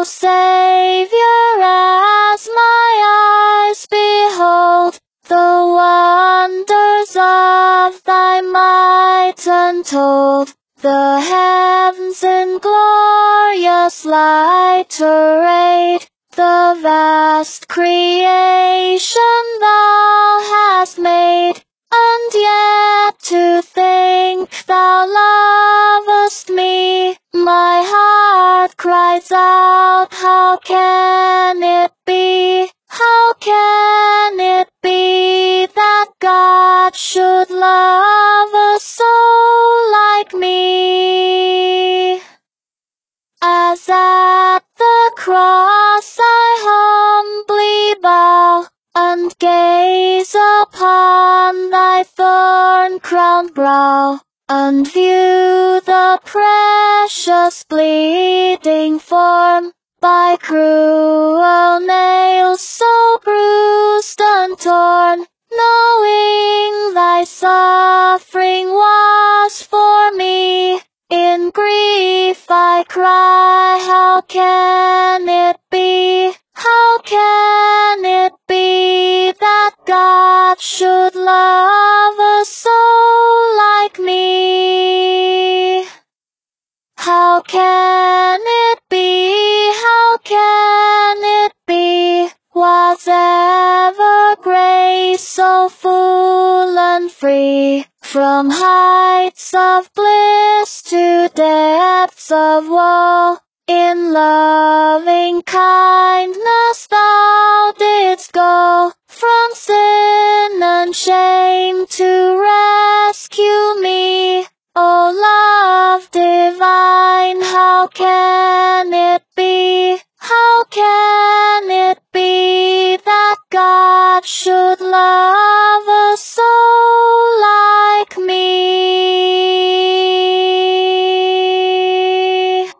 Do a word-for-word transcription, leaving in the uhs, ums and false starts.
O Savior, as my eyes behold the wonders of thy might untold, the heavens in glorious light arrayed, the vast creation thou hast made, and yet to think thou lovest me, my heart cries out, how can it be? How can it be that God should love a soul like me? As at the cross I humbly bow, and gaze upon thy thorn-crowned brow, and view the precious bleeding form, by cruel nails so bruised and torn, knowing thy suffering was for me. In grief I cry, how can it be? How can it be that God should love a soul like me? How can it be? How can it be? Was ever grace so full and free? From heights of bliss to depths of woe, in loving kindness thou didst go, from sin and shame to rescue me. O love divine, how can it